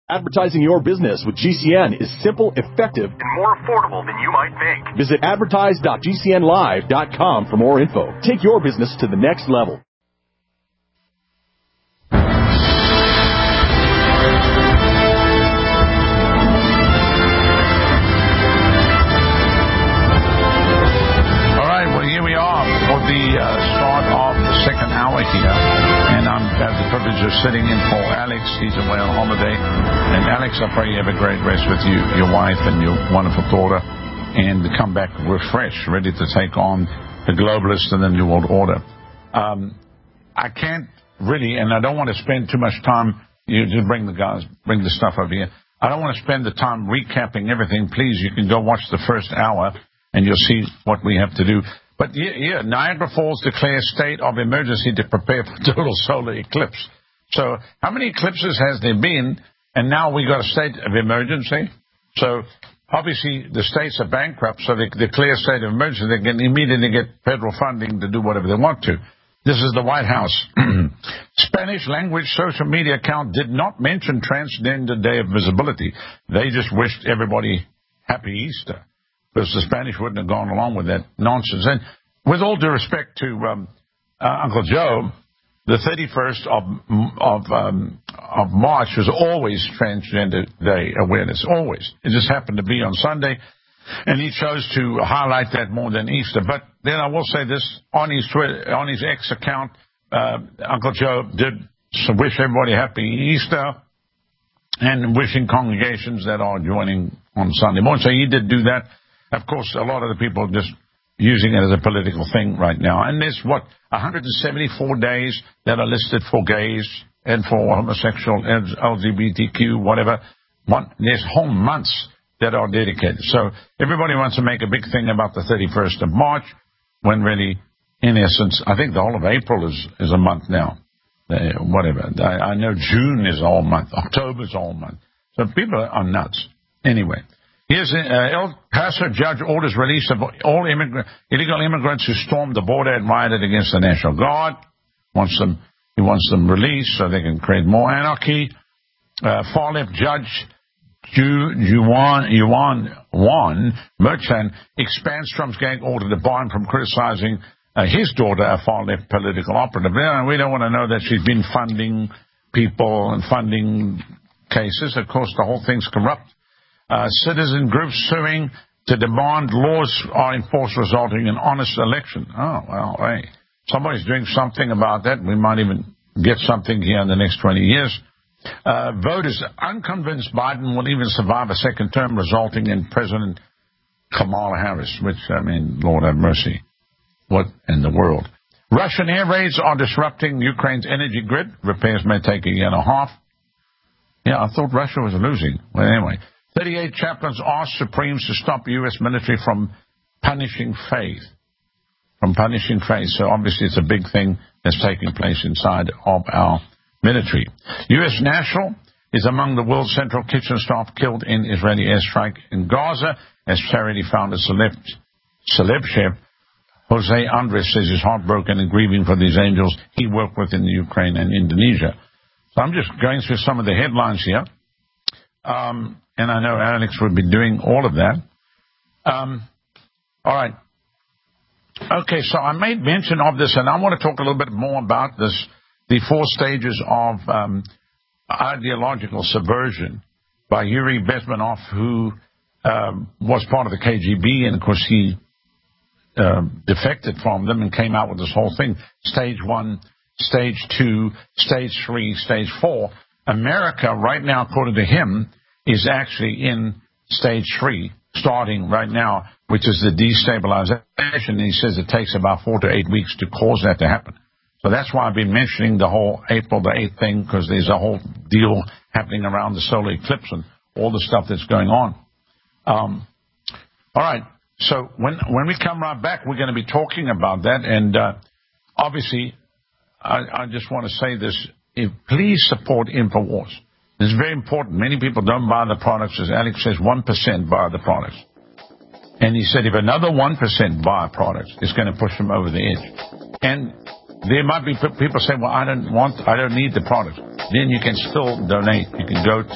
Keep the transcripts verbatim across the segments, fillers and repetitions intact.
Advertising your business with G C N is simple, effective, and more affordable than you might think. Visit advertise dot g c n live dot com for more info. Take your business to the next level. All right, well, here we are for the uh, start of the second hour here. And I have the privilege of sitting in for Alex. He's away on holiday. And Alex, I pray you have a great rest with you, your wife, and your wonderful daughter, and to come back refreshed, ready to take on the globalists and the New World Order. Um, I can't really, and I don't want to spend too much time. You just bring the guys, bring the stuff over here. I don't want to spend the time recapping everything. Please, you can go watch the first hour, and you'll see what we have to do. But yeah, yeah, Niagara Falls declares state of emergency to prepare for total solar eclipse. So how many eclipses has there been? And now we got a state of emergency. So obviously the states are bankrupt, so they declare state of emergency. They can immediately get federal funding to do whatever they want to. This is the White House. Spanish language social media account did not mention Transgender Day of Visibility. They just wished everybody happy Easter, because the Spanish wouldn't have gone along with that nonsense. And with all due respect to um, uh, Uncle Joe, the thirty-first of of, um, of March was always Transgender Day awareness, always. It just happened to be on Sunday, and he chose to highlight that more than Easter. But then I will say this, on his Twitter, on his X account, uh, Uncle Joe did wish everybody happy Easter, and wishing congregations that are joining on Sunday morning. So he did do that. Of course, a lot of the people are just using it as a political thing right now. And there's, what, one hundred seventy-four days that are listed for gays and for homosexual, L G B T Q, whatever. One, there's whole months that are dedicated. So everybody wants to make a big thing about the thirty-first of March, when really, in essence, I think the whole of April is, is a month now. Uh, whatever. I, I know June is all month. October is all month. So people are nuts. Anyway. Here's uh, El Paso judge orders release of all immigrant, illegal immigrants who stormed the border and rioted against the National Guard. Wants them, he wants them released so they can create more anarchy. Uh, far left judge Ju, Juan Yuan Juan Merchan expands Trump's gag order to bar him from criticizing uh, his daughter, a far left political operative. We don't want to know that she's been funding people and funding cases. Of course, the whole thing's corrupt. Uh, citizen groups suing to demand laws are enforced, resulting in honest election. Oh, well, hey, somebody's doing something about that. We might even get something here in the next twenty years. Uh, voters unconvinced Biden will even survive a second term, resulting in President Kamala Harris, which, I mean, Lord have mercy. What in the world? Russian air raids are disrupting Ukraine's energy grid. Repairs may take a year and a half. Yeah, I thought Russia was losing. Well, anyway. thirty-eight chaplains asked Supremes to stop U S military from punishing faith. From punishing faith. So obviously it's a big thing that's taking place inside of our military. U S national is among the world's central kitchen staff killed in Israeli airstrike in Gaza, as charity founder celeb, celeb chef Jose Andres says he's heartbroken and grieving for these angels he worked with in Ukraine and Indonesia. So I'm just going through some of the headlines here. Um, and I know Alex would be doing all of that. Um, all right. Okay, so I made mention of this, and I want to talk a little bit more about this, the four stages of um, ideological subversion by Yuri Bezmenov, who um, was part of the K G B, and, of course, he uh, defected from them and came out with this whole thing, stage one, stage two, stage three, stage four. America, right now, according to him, is actually in stage three, starting right now, which is the destabilization. And he says it takes about four to eight weeks to cause that to happen. So that's why I've been mentioning the whole April the eighth thing, because there's a whole deal happening around the solar eclipse and all the stuff that's going on. Um, all right. So when when we come right back, we're going to be talking about that. And uh, obviously, I, I just want to say this. If, please support InfoWars. This is very important. Many people don't buy the products. As Alex says, one percent buy the products. And he said if another one percent buy products, it's going to push them over the edge. And there might be people say, well, I don't want, I don't need the product. Then you can still donate. You can go to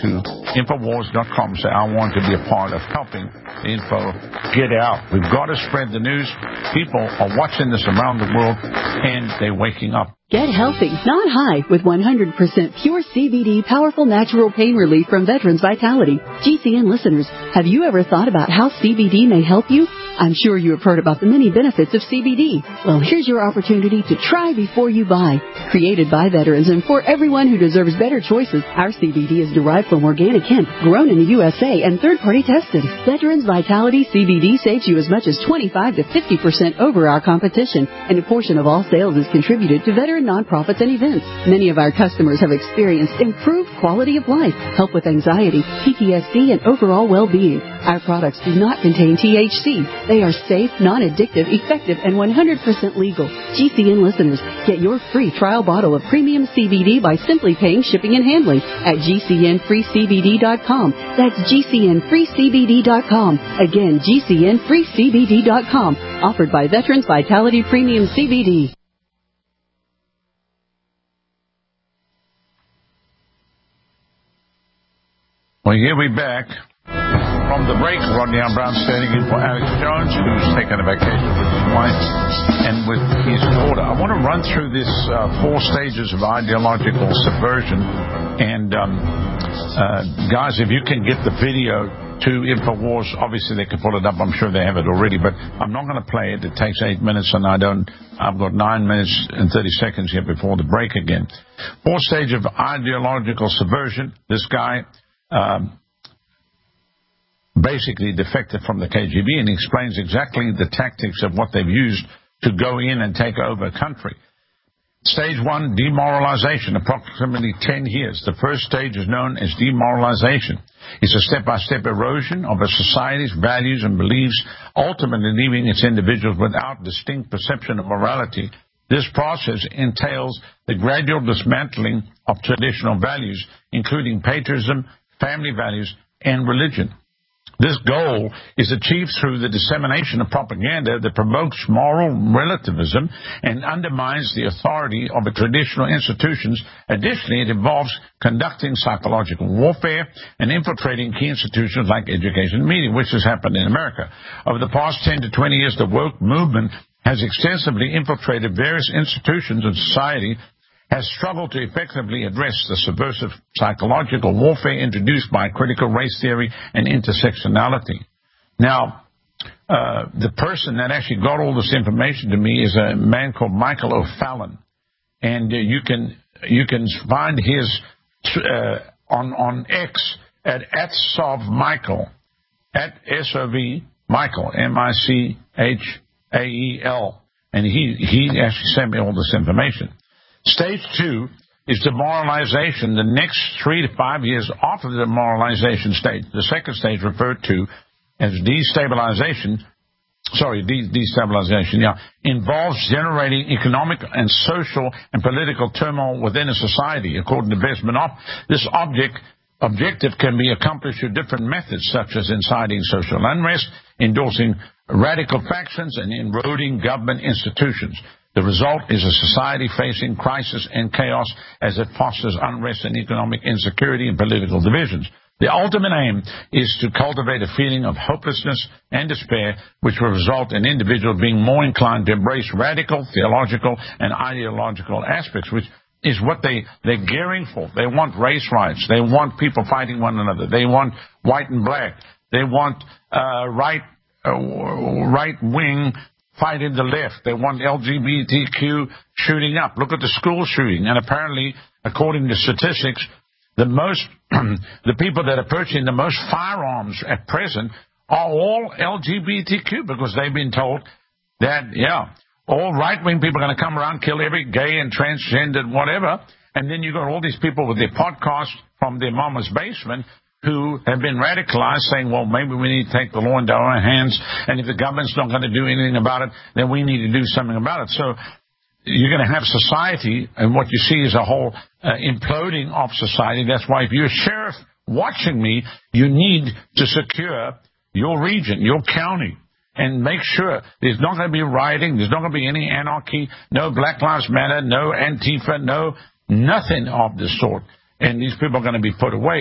Infowars dot com. Say, I want to be a part of helping the info get out. We've got to spread the news. People are watching this around the world, and they're waking up. Get healthy, not high, with one hundred percent pure C B D powerful natural pain relief from Veterans Vitality. G C N listeners, have you ever thought about how C B D may help you? I'm sure you have heard about the many benefits of C B D. Well, here's your opportunity to try before you buy. Created by veterans and for everyone who deserves better choices, our C B D is derived from organic hemp, grown in the U S A and third-party tested. Veterans Vitality C B D saves you as much as twenty-five to fifty percent over our competition, and a portion of all sales is contributed to veteran nonprofits and events. Many of our customers have experienced improved quality of life, help with anxiety, P T S D, and overall well-being. Our products do not contain T H C. They are safe, non-addictive, effective, and one hundred percent legal. G C N listeners, get your free trial bottle of premium C B D by simply paying shipping and handling at G C N free C B D dot com. That's G C N free C B D dot com. Again, G C N free C B D dot com. Offered by Veterans Vitality Premium C B D. Well, here we're back from the break. Rodney M. Brown standing in for Alex Jones, who's taking a vacation with his wife and with his daughter. I want to run through this uh, four stages of ideological subversion. And, um, uh, guys, if you can get the video to InfoWars, obviously they can pull it up. I'm sure they have it already, but I'm not going to play it. It takes eight minutes, and I don't. I've got nine minutes and thirty seconds here before the break again. Fourth stage of ideological subversion. This guy Um, basically defected from the K G B, and he explains exactly the tactics of what they've used to go in and take over a country. Stage one, demoralization, approximately ten years. The first stage is known as demoralization. It's a step-by-step erosion of a society's values and beliefs, ultimately leaving its individuals without distinct perception of morality. This process entails the gradual dismantling of traditional values, including patriotism, family values, and religion. This goal is achieved through the dissemination of propaganda that provokes moral relativism and undermines the authority of the traditional institutions. Additionally, it involves conducting psychological warfare and infiltrating key institutions like education and media, which has happened in America. Over the past ten to twenty years, the woke movement has extensively infiltrated various institutions of society, has struggled to effectively address the subversive psychological warfare introduced by critical race theory and intersectionality. Now, uh, the person that actually got all this information to me is a man called Michael O'Fallon, and uh, you can you can find his uh, on on X at at Sov Michael, at S O V Michael, M I C H A E L, and he he actually sent me all this information. Stage two is demoralization. The next three to five years after the demoralization stage, the second stage referred to as destabilization, sorry, de- destabilization, yeah, involves generating economic and social and political turmoil within a society. According to Besmanoff, this object objective can be accomplished through different methods, such as inciting social unrest, endorsing radical factions, and eroding government institutions. The result is a society facing crisis and chaos as it fosters unrest and economic insecurity and political divisions. The ultimate aim is to cultivate a feeling of hopelessness and despair, which will result in individuals being more inclined to embrace radical, theological, and ideological aspects, which is what they, they're gearing for. They want race riots. They want people fighting one another. They want white and black. They want uh, right, uh, right-wing fighting the left. They want L G B T Q shooting up. Look at the school shooting. And apparently, according to statistics, the most, the people that are purchasing the most firearms at present are all L G B T Q, because they've been told that, yeah, all right-wing people are going to come around, kill every gay and transgender, whatever. And then you got all these people with their podcasts from their mama's basement who have been radicalized, saying, well, maybe we need to take the law into our own hands, and if the government's not going to do anything about it, then we need to do something about it. So you're going to have society, and what you see is a whole uh, imploding of society. That's why if you're a sheriff watching me, you need to secure your region, your county, and make sure there's not going to be rioting, there's not going to be any anarchy, no Black Lives Matter, no Antifa, no nothing of the sort. And these people are going to be put away.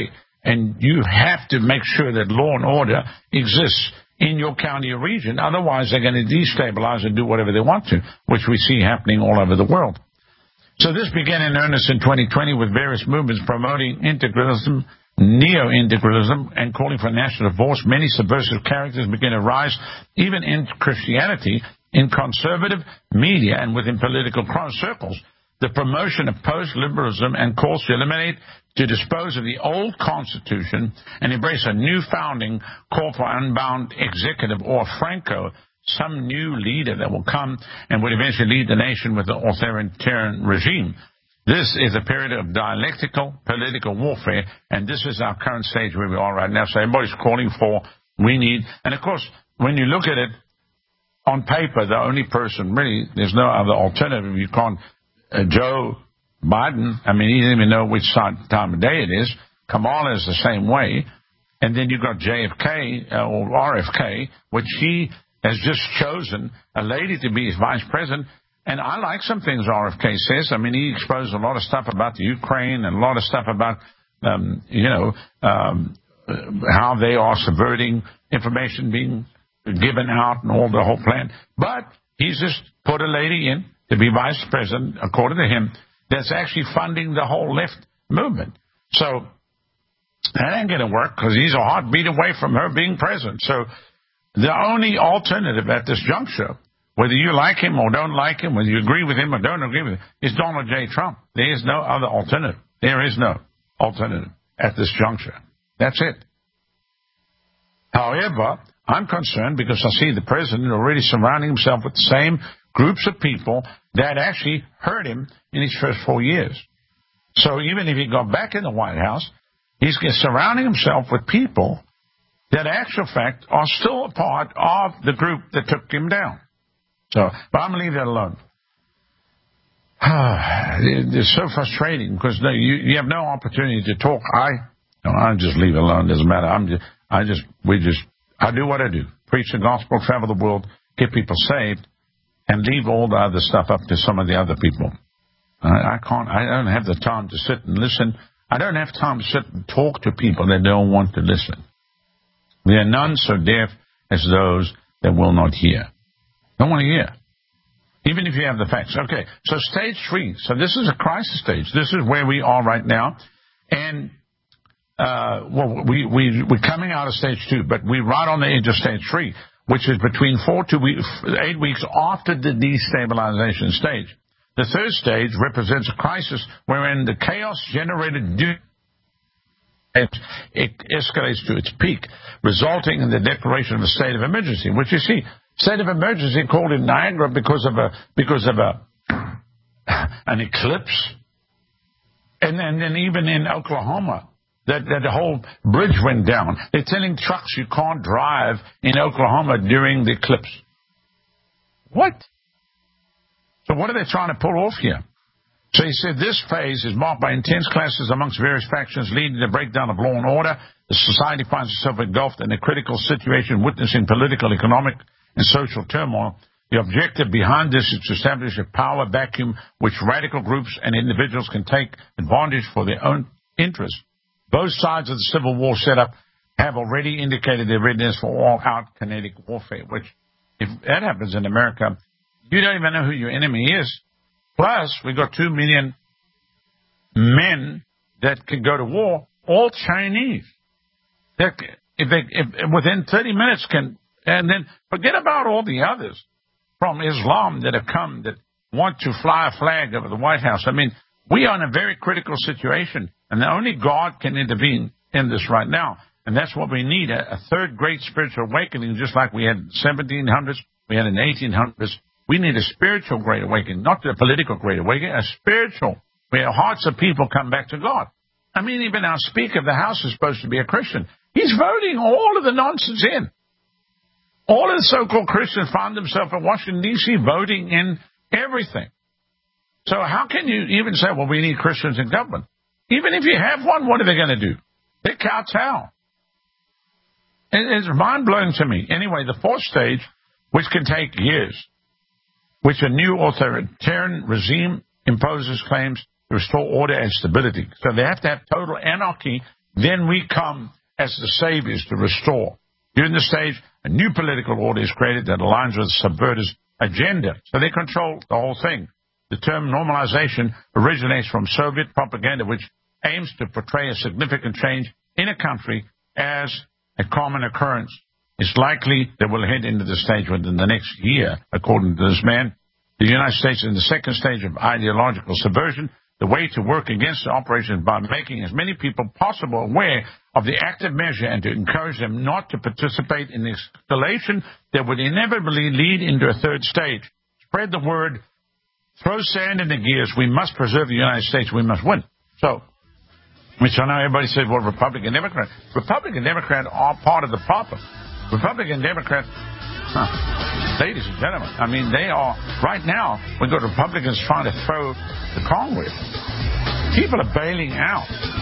and you have to make sure that law and order exists in your county or region. Otherwise, they're going to destabilize and do whatever they want to, which we see happening all over the world. So this began in earnest in twenty twenty with various movements promoting integralism, neo-integralism, and calling for national divorce. Many subversive characters began to rise, even in Christianity, in conservative media and within political circles. The promotion of post-liberalism and calls to eliminate, to dispose of the old Constitution and embrace a new founding call for unbound executive or Franco, some new leader that will come and would eventually lead the nation with an authoritarian regime. This is a period of dialectical political warfare, and this is our current stage where we are right now. So everybody's calling for, we need, and of course, when you look at it on paper, the only person really, there's no other alternative. You can't, uh, Joe Biden, I mean, he didn't even know which side, time of day it is. Kamala is the same way. And then you've got J F K, uh, or R F K, which he has just chosen a lady to be his vice president. And I like some things R F K says. I mean, he exposed a lot of stuff about the Ukraine and a lot of stuff about, um, you know, um, how they are subverting information being given out and all the whole plan. But he's just put a lady in to be vice president, according to him, that's actually funding the whole left movement. So that ain't going to work because he's a heartbeat away from her being president. So the only alternative at this juncture, whether you like him or don't like him, whether you agree with him or don't agree with him, is Donald J. Trump. There is no other alternative. There is no alternative at this juncture. That's it. However, I'm concerned because I see the president already surrounding himself with the same groups of people that actually hurt him in his first four years. So even if he got back in the White House, he's surrounding himself with people that, in actual fact, are still a part of the group that took him down. So, but I'm going to leave that alone. It's so frustrating because no, you, you have no opportunity to talk. I, no, I just leave it alone. It doesn't matter. I'm just, I just, we just, I do what I do. Preach the gospel, travel the world, get people saved, and leave all the other stuff up to some of the other people. I, I can't, I don't have the time to sit and listen. I don't have time to sit and talk to people that don't want to listen. There are none so deaf as those that will not hear. Don't want to hear. Even if you have the facts. Okay, so stage three. So this is a crisis stage. This is where we are right now. And, uh, well, we, we, we're coming out of stage two, but we're right on the edge of stage three, which is between four to eight weeks after the destabilization stage. The third stage represents a crisis wherein the chaos generated due it escalates to its peak, resulting in the declaration of a state of emergency, which you see, state of emergency called in Niagara because of a because of a an eclipse, and then, and then even in Oklahoma, that that the whole bridge went down. They're telling trucks you can't drive in Oklahoma during the eclipse. What? So what are they trying to pull off here? So he said this phase is marked by intense clashes amongst various factions, leading to the breakdown of law and order. The society finds itself engulfed in a critical situation, witnessing political, economic, and social turmoil. The objective behind this is to establish a power vacuum which radical groups and individuals can take advantage for their own interests. Both sides of the civil war setup have already indicated their readiness for all-out kinetic warfare, which, if that happens in America, you don't even know who your enemy is. Plus, we've got two million men that can go to war, all Chinese. That if they, if, within thirty minutes can, and then forget about all the others from Islam that have come that want to fly a flag over the White House. I mean, we are in a very critical situation, and only God can intervene in this right now. And that's what we need, a, a third great spiritual awakening, just like we had in the seventeen hundreds, we had in the eighteen hundreds. We need a spiritual great awakening, not a political great awakening, a spiritual, where hearts of people come back to God. I mean, even our Speaker of the House is supposed to be a Christian. He's voting all of the nonsense in. All of the so-called Christians found themselves in Washington, D C voting in everything. So how can you even say, well, we need Christians in government? Even if you have one, what are they going to do? They kowtow. It's mind-blowing to me. Anyway, the fourth stage, which can take years, which a new authoritarian regime imposes claims to restore order and stability. So they have to have total anarchy then we come as the saviors to restore. During the stage, a new political order is created that aligns with the subverters' agenda. So they control the whole thing. The term normalization originates from Soviet propaganda, which aims to portray a significant change in a country as a common occurrence. It's likely that we'll head into the stage within the next year, according to this man. The United States is in the second stage of ideological subversion. The way to work against the operation is by making as many people possible aware of the active measure and to encourage them not to participate in the escalation that would inevitably lead into a third stage. Spread the word. Throw sand in the gears. We must preserve the United States. We must win. So, which I know everybody says, well, Republican, Democrat. Republican, Democrat are part of the problem. Republican, Democrat, huh, ladies and gentlemen, I mean, they are, right now, we've got Republicans trying to throw the Congress. People are bailing out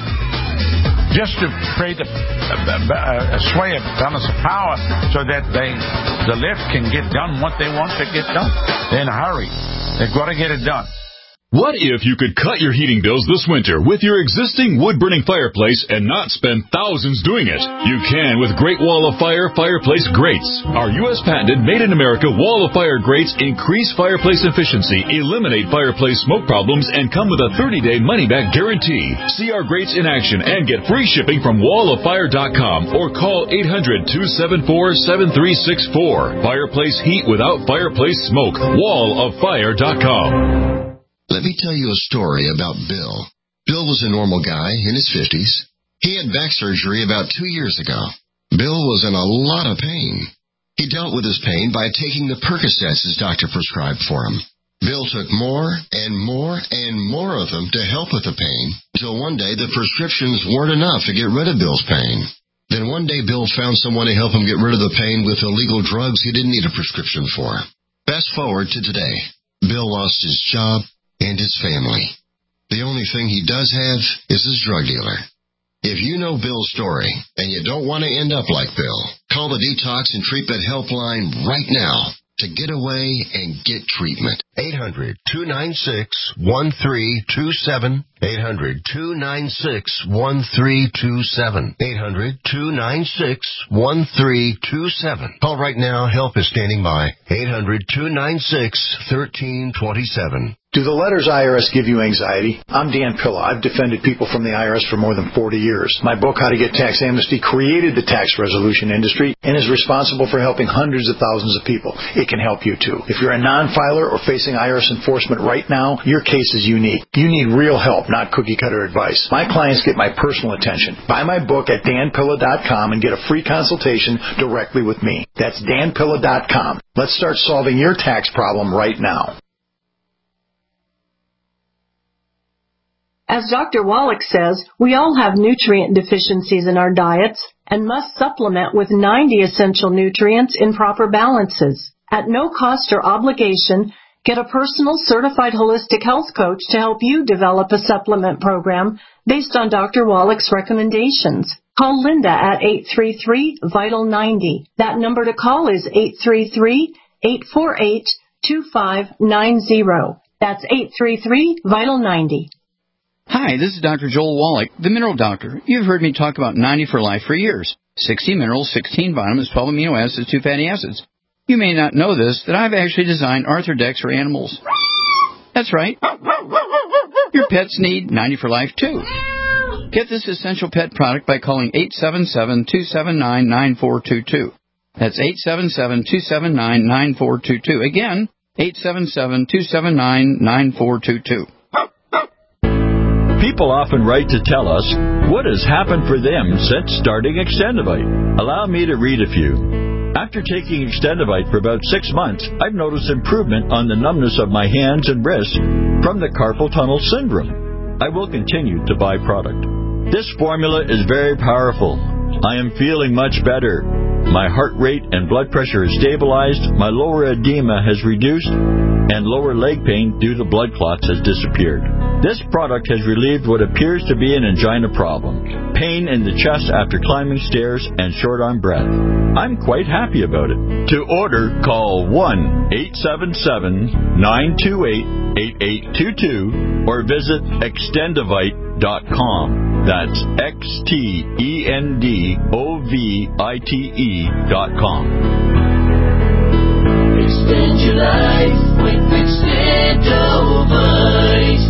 just to create a, a, a, a sway of balance of power so that they, the left can get done what they want to get done. They're in a hurry. They've got to get it done. What if you could cut your heating bills this winter with your existing wood-burning fireplace and not spend thousands doing it? You can with Great Wall of Fire Fireplace Grates. Our U S patented made-in-America Wall of Fire grates increase fireplace efficiency, eliminate fireplace smoke problems, and come with a thirty-day money-back guarantee. See our grates in action and get free shipping from wall of fire dot com or call eight hundred, two seven four, seven three six four. Fireplace heat without fireplace smoke. wall of fire dot com. Let me tell you a story about Bill. Bill was a normal guy in his fifties. He had back surgery about two years ago. Bill was in a lot of pain. He dealt with his pain by taking the Percocets his doctor prescribed for him. Bill took more and more and more of them to help with the pain, until one day the prescriptions weren't enough to get rid of Bill's pain. Then one day Bill found someone to help him get rid of the pain with illegal drugs he didn't need a prescription for. Fast forward to today. Bill lost his job and his family. The only thing he does have is his drug dealer. If you know Bill's story and you don't want to end up like Bill, call the Detox and Treatment Helpline right now to get away and get treatment. eight hundred, two nine six, one three two seven. eight hundred, two nine six, one three two seven. eight hundred, two nine six, one three two seven. Call right now. Help is standing by. eight hundred, two nine six, one three two seven. Do the letters I R S give you anxiety? I'm Dan Pilla. I've defended people from the I R S for more than forty years. My book, How to Get Tax Amnesty, created the tax resolution industry and is responsible for helping hundreds of thousands of people. It can help you, too. If you're a non-filer or facing I R S enforcement right now, your case is unique. You need real help, not cookie-cutter advice. My clients get my personal attention. Buy my book at dan pilla dot com and get a free consultation directly with me. That's dan pilla dot com. Let's start solving your tax problem right now. As Doctor Wallach says, we all have nutrient deficiencies in our diets and must supplement with ninety essential nutrients in proper balances. At no cost or obligation, get a personal certified holistic health coach to help you develop a supplement program based on Doctor Wallach's recommendations. Call Linda at eight three three, vital ninety. That number to call is eight three three, eight four eight, two five nine zero. That's eight three three, vital ninety. Hi, this is Doctor Joel Wallach, the Mineral Doctor. You've heard me talk about ninety for Life for years. sixty minerals, sixteen vitamins, twelve amino acids, two fatty acids. You may not know this, that I've actually designed Arthrodex for animals. That's right. Your pets need ninety for Life, too. Get this essential pet product by calling eight seven seven, two seven nine, nine four two two. That's eight seven seven, two seven nine, nine four two two. Again, eight seven seven, two seven nine, nine four two two. People often write to tell us what has happened for them since starting Extendivite. Allow me to read a few. After taking Extendivite for about six months, I've noticed improvement on the numbness of my hands and wrists from the carpal tunnel syndrome. I will continue to buy product. This formula is very powerful. I am feeling much better. My heart rate and blood pressure is stabilized, my lower edema has reduced, and lower leg pain due to blood clots has disappeared. This product has relieved what appears to be an angina problem, pain in the chest after climbing stairs, and short-arm breath. I'm quite happy about it. To order, call one eight seven seven, nine two eight, eight eight two two or visit extendivite dot com. That's X T E N D O V I T E dot com. Extend your life with Extendovite.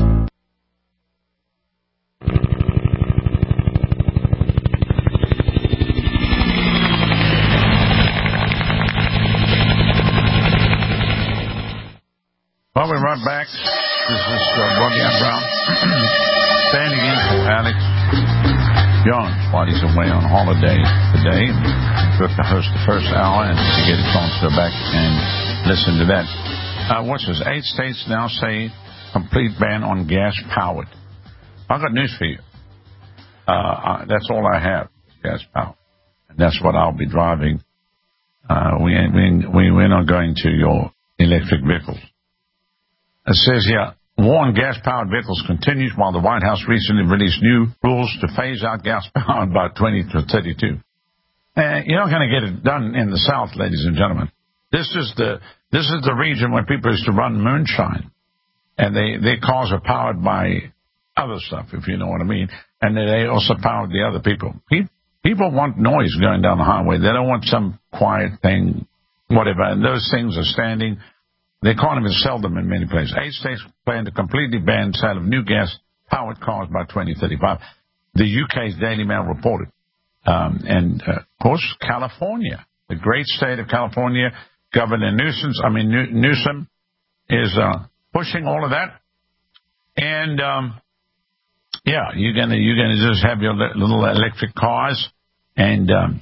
Well, we're right back. This is uh, Rodney Brown standing in for Alex Jones while he's away on holiday today. We're to host the first hour and to get a chance to go back and listen to that. Uh, what's this? Eight states now say complete ban on gas-powered. I've got news for you. Uh, uh, that's all I have, gas-powered. And that's what I'll be driving. Uh, we, we, we, we're not going to your electric vehicles. It says here, war on gas-powered vehicles continues while the White House recently released new rules to phase out gas-powered by twenty thirty-two. Uh, you're not going to get it done in the South, ladies and gentlemen. This is the this is the region where people used to run moonshine, and they their cars are powered by other stuff, if you know what I mean, and they also powered the other people. People want noise going down the highway. They don't want some quiet thing, whatever. And those things are standing. The economy is seldom in many places. Eight states plan to completely ban sale of new gas-powered cars by twenty thirty-five. The U K's Daily Mail reported. Um, and, uh, of course, California, the great state of California, Governor Newsom, I mean, New- Newsom is uh, pushing all of that. And, um, yeah, you're going to you're gonna just have your little electric cars. And um,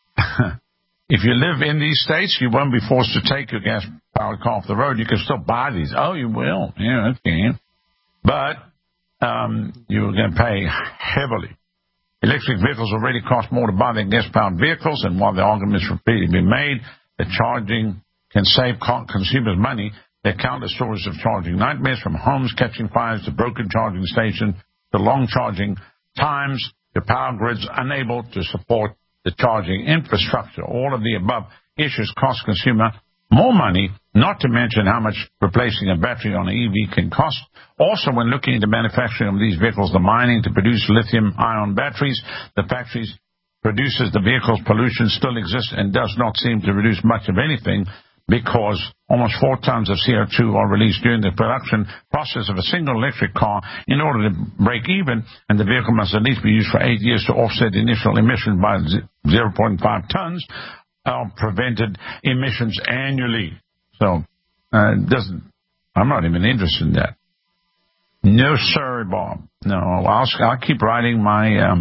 if you live in these states, you won't be forced to take your gas-powered car off the road. You can still buy these. Oh, you will. Yeah, okay. But um, you're going to pay heavily. Electric vehicles already cost more to buy than gas-powered vehicles, and while the argument is repeatedly being made that charging can save consumers money, there are countless stories of charging nightmares, from homes catching fires to broken charging stations to long charging times to power grids unable to support the charging infrastructure. All of the above issues cost consumer more money, not to mention how much replacing a battery on an E V can cost. Also, when looking into manufacturing of these vehicles, the mining to produce lithium-ion batteries, the factories produces the vehicles, pollution still exists and does not seem to reduce much of anything, because almost four tons of C O two are released during the production process of a single electric car in order to break even, and the vehicle must at least be used for eight years to offset the initial emission by zero point five tons of prevented emissions annually. So, uh, it doesn't, I'm not even interested in that. No, sir, Bob. No, I'll, I'll keep riding my, um,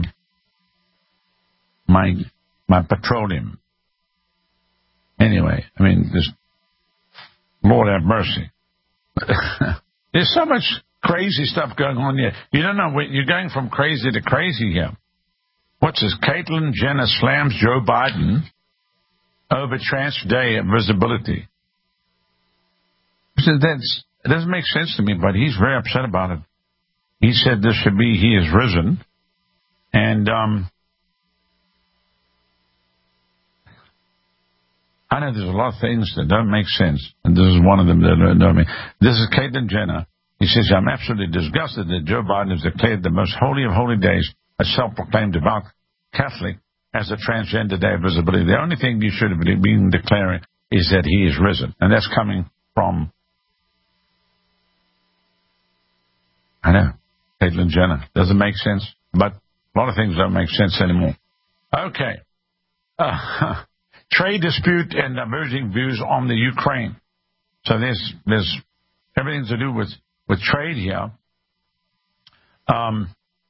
my, my petroleum. Anyway, I mean, just, Lord have mercy. There's so much crazy stuff going on here. You don't know, you're going from crazy to crazy here. What's this? Caitlyn Jenner slams Joe Biden over trans day of visibility. So that's, it doesn't make sense to me, but he's very upset about it. He said this should be, he is risen. And, um, I know there's a lot of things that don't make sense, and this is one of them that don't make. This is Caitlyn Jenner. He says, I'm absolutely disgusted that Joe Biden has declared the most holy of holy days, a self-proclaimed devout Catholic, as a transgender day of visibility. The only thing you should have been declaring is that he is risen. And that's coming from, I know, Caitlyn Jenner. Doesn't make sense, but a lot of things don't make sense anymore. Okay. Uh, trade dispute and diverging views on the Ukraine. So there's there's everything to do with, with trade here. Um,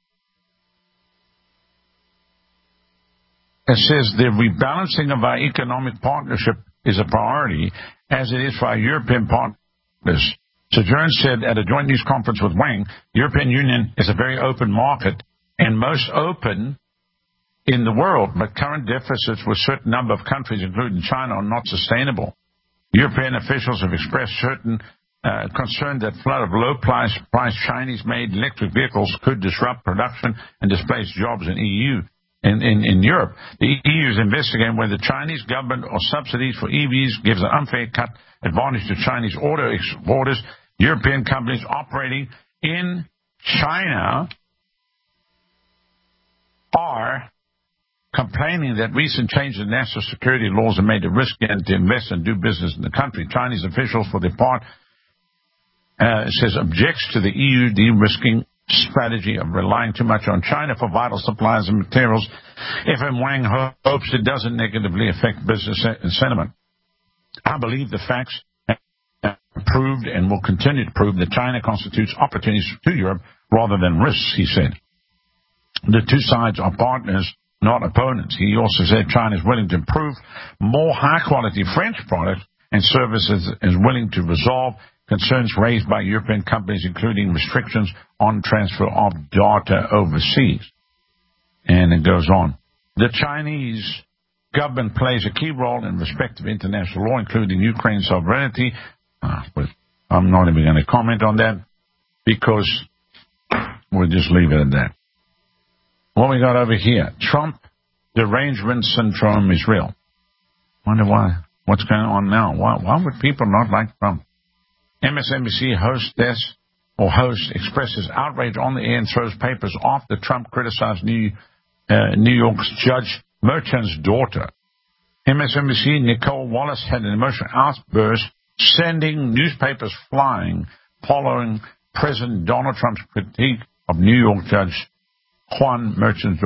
it says the rebalancing of our economic partnership is a priority, as it is for our European partners. Sojourn said at a joint news conference with Wang, the European Union is a very open market and most open in the world, but current deficits with a certain number of countries, including China, are not sustainable. European officials have expressed certain uh, concern that flood of low-priced Chinese-made electric vehicles could disrupt production and displace jobs in E U. In, in, in Europe, the E U is investigating whether the Chinese government or subsidies for E Vs gives an unfair cut advantage to Chinese auto exporters. European companies operating in China are complaining that recent changes in national security laws have made it risky to invest and do business in the country. Chinese officials, for their part, uh, says objects to the E U de-risking strategy of relying too much on China for vital supplies and materials. F M Wang hopes it doesn't negatively affect business sentiment. I believe the facts have proved and will continue to prove that China constitutes opportunities to Europe rather than risks, he said. The two sides are partners, not opponents. He also said China is willing to improve more high-quality French products and services, is willing to resolve concerns raised by European companies, including restrictions on transfer of data overseas. And it goes on. The Chinese government plays a key role in respect of international law, including Ukraine's sovereignty. Uh, but I'm not even going to comment on that because we'll just leave it at that. What we got over here, Trump derangement syndrome is real. Wonder why. What's going on now? Why, why would people not like Trump? M S N B C hostess or host expresses outrage on the air and throws papers after Trump criticized New, uh, New York's Judge Merchan's daughter. M S N B C Nicole Wallace had an emotional outburst, sending newspapers flying following President Donald Trump's critique of New York Judge Juan Merchan's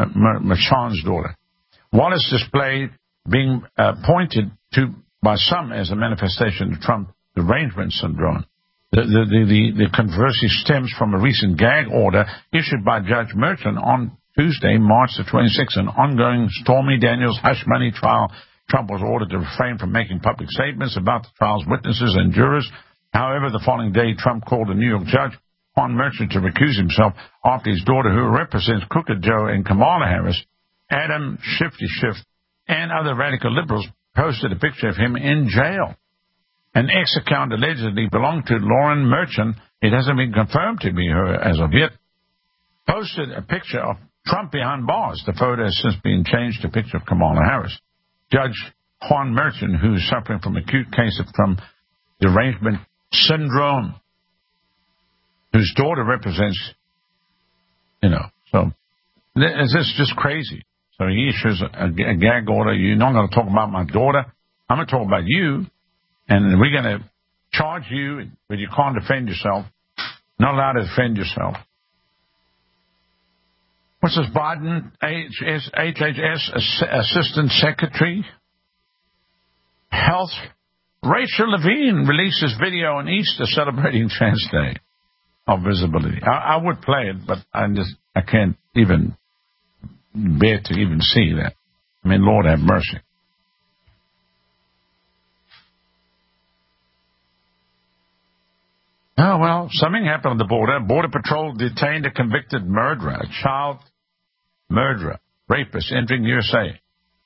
daughter. Wallace displayed being uh, pointed to by some as a manifestation of Trump derangement syndrome. The, the, the, the, the controversy stems from a recent gag order issued by Judge Merchan on Tuesday, March the twenty-sixth, an ongoing Stormy Daniels hush money trial. Trump was ordered to refrain from making public statements about the trial's witnesses and jurors. However, the following day, Trump called a New York judge, Juan Merchan, to recuse himself after his daughter, who represents Crooked Joe and Kamala Harris, Adam Shifty Schiff, and other radical liberals, posted a picture of him in jail. An ex-account allegedly belonged to Lauren Merchan. It hasn't been confirmed to be her as of yet. Posted a picture of Trump behind bars. The photo has since been changed to a picture of Kamala Harris. Judge Juan Merchan, who is suffering from acute case of Trump derangement syndrome, whose daughter represents, you know, so this is just crazy. So he issues a, a gag order. You're not going to talk about my daughter. I'm going to talk about you. And we're going to charge you, but you can't defend yourself. Not allowed to defend yourself. What's this, Biden, H H S Assistant Secretary? Health. Rachel Levine releases video on Easter celebrating Trans Day of visibility. I, I would play it, but I just I can't even bear to even see that. I mean, Lord have mercy. Oh, well, something happened on the border. Border Patrol detained a convicted murderer, a child murderer, rapist, entering the U S A.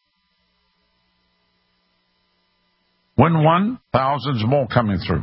Win one, thousands more coming through.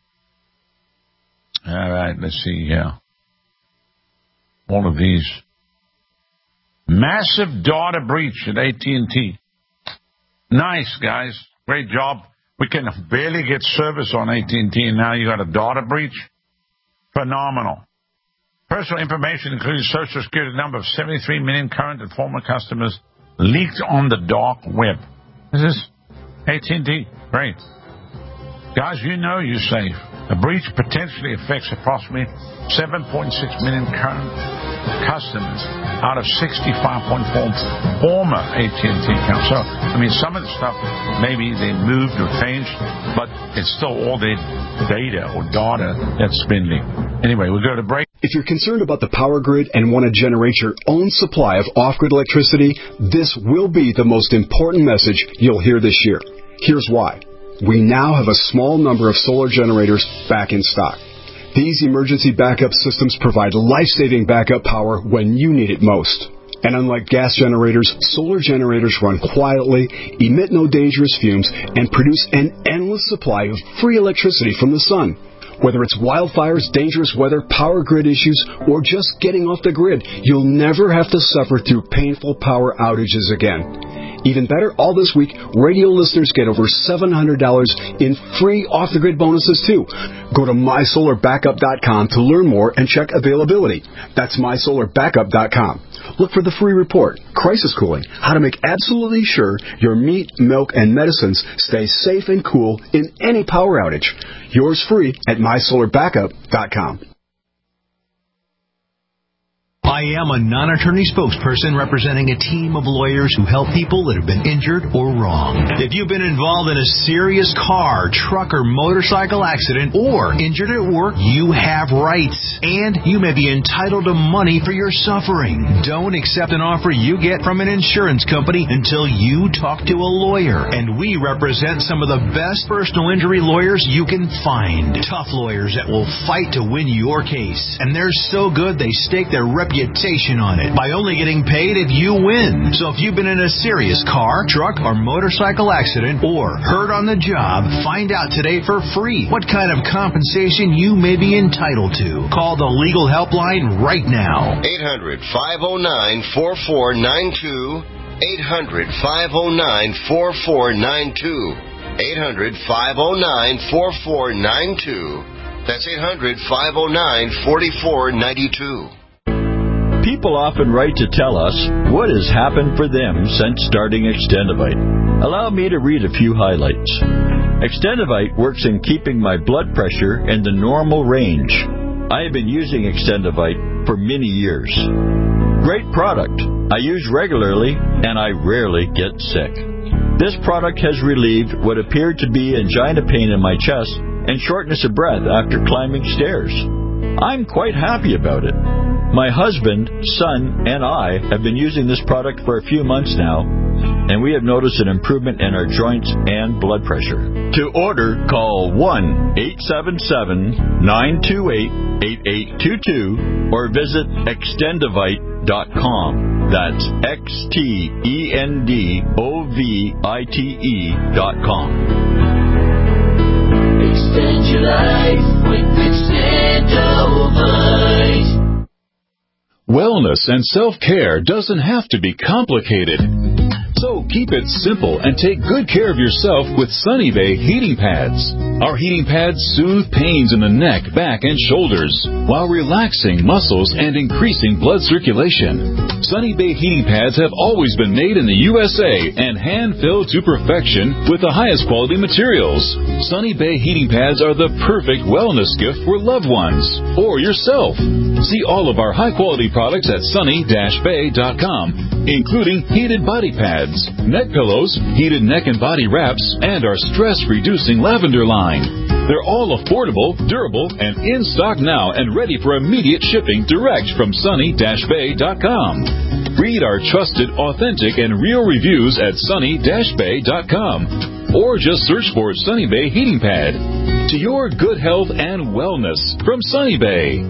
All right, let's see here. All of these. Massive data breach at A T and T. Nice, guys. Great job. We can barely get service on A T and T, and now you got a data breach? Phenomenal. Personal information, including Social Security number of seventy-three million current and former customers, leaked on the dark web. This is A T and T. Great. Guys, you know you're safe. A breach potentially affects approximately seven point six million current customers out of sixty-five point four former A T and T accounts. So, I mean, some of the stuff, maybe they moved or changed, but it's still all their data or data that's been leaked. Anyway, we'll go to break. If you're concerned about the power grid and want to generate your own supply of off-grid electricity, this will be the most important message you'll hear this year. Here's why. We now have a small number of solar generators back in stock. These emergency backup systems provide life-saving backup power when you need it most. And unlike gas generators, solar generators run quietly, emit no dangerous fumes, and produce an endless supply of free electricity from the sun. Whether it's wildfires, dangerous weather, power grid issues, or just getting off the grid, you'll never have to suffer through painful power outages again. Even better, all this week, radio listeners get over seven hundred dollars in free off-the-grid bonuses, too. Go to my solar backup dot com to learn more and check availability. That's my solar backup dot com. look for the free report, Crisis Cooling, how to make absolutely sure your meat, milk, and medicines stay safe and cool in any power outage. Yours free at my solar backup dot com. I am a non-attorney spokesperson representing a team of lawyers who help people that have been injured or wronged. If you've been involved in a serious car, truck, or motorcycle accident or injured at work, you have rights, and you may be entitled to money for your suffering. Don't accept an offer you get from an insurance company until you talk to a lawyer, and we represent some of the best personal injury lawyers you can find. Tough lawyers that will fight to win your case, and they're so good they stake their reputation on it by only getting paid if you win. So if you've been in a serious car, truck, or motorcycle accident or hurt on the job, find out today for free what kind of compensation you may be entitled to. Call the legal helpline right now. eight hundred, five oh nine, four four nine two. eight hundred, five oh nine, four four nine two. eight hundred, five oh nine, four four nine two. That's eight hundred, five oh nine, four four nine two. People often write to tell us what has happened for them since starting Extendivite. Allow me to read a few highlights. Extendivite works in keeping my blood pressure in the normal range. I have been using Extendivite for many years. Great product. I use regularly, and I rarely get sick. This product has relieved what appeared to be angina pain in my chest and shortness of breath after climbing stairs. I'm quite happy about it. My husband, son, and I have been using this product for a few months now, and we have noticed an improvement in our joints and blood pressure. To order, call one eight seven seven, nine two eight, eight eight two two or visit extendivite dot com. That's X T E N D O V I T E dot com. Extend your life with Extendivite. Wellness and self-care doesn't have to be complicated. So keep it simple and take good care of yourself with Sunny Bay heating pads. Our heating pads soothe pains in the neck, back, and shoulders while relaxing muscles and increasing blood circulation. Sunny Bay heating pads have always been made in the U S A and hand-filled to perfection with the highest quality materials. Sunny Bay heating pads are the perfect wellness gift for loved ones or yourself. See all of our high-quality products at sunny dash bay dot com, including heated body pads, neck pillows, heated neck and body wraps, and our stress-reducing lavender line. They're all affordable, durable, and in stock now and ready for immediate shipping direct from sunny dash bay dot com. Read our trusted, authentic, and real reviews at sunny dash bay dot com or just search for Sunny Bay Heating Pad. To your good health and wellness from Sunny Bay.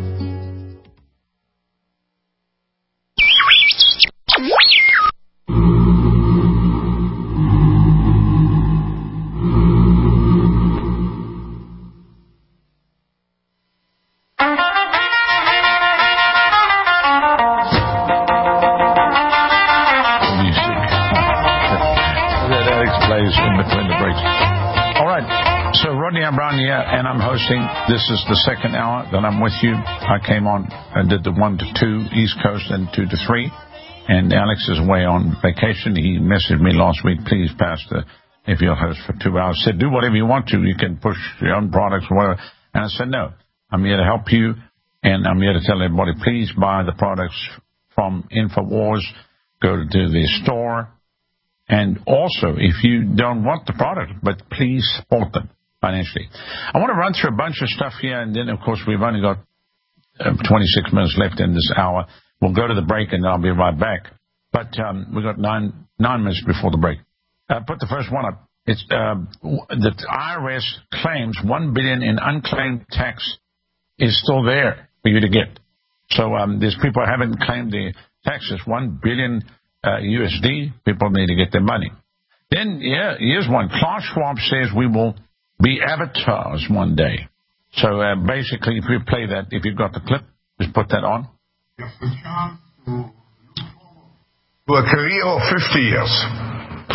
Brown here, and I'm hosting. This is the second hour that I'm with you. I came on and did the one to two East Coast and two to three, and Alex is away on vacation. He messaged me last week, please, Pastor, if you'll host for two hours. I said, do whatever you want to. You can push your own products or whatever. And I said, no, I'm here to help you, and I'm here to tell everybody, please buy the products from InfoWars. Go to the store. And also, if you don't want the product, but please support them financially. I want to run through a bunch of stuff here, and then, of course, we've only got uh, twenty-six minutes left in this hour. We'll go to the break, and I'll be right back. But um, we've got nine nine minutes before the break. Uh, put the first one up. It's uh, the I R S claims one billion dollars in unclaimed tax is still there for you to get. So um, there's people who haven't claimed the taxes, one billion dollars uh, U S D. People need to get their money. Then, yeah, here's one. Klaus Schwab says we will be avatars one day. So uh, basically, if you play that, if you've got the clip, just put that on. You have the chance to, to a career of fifty years.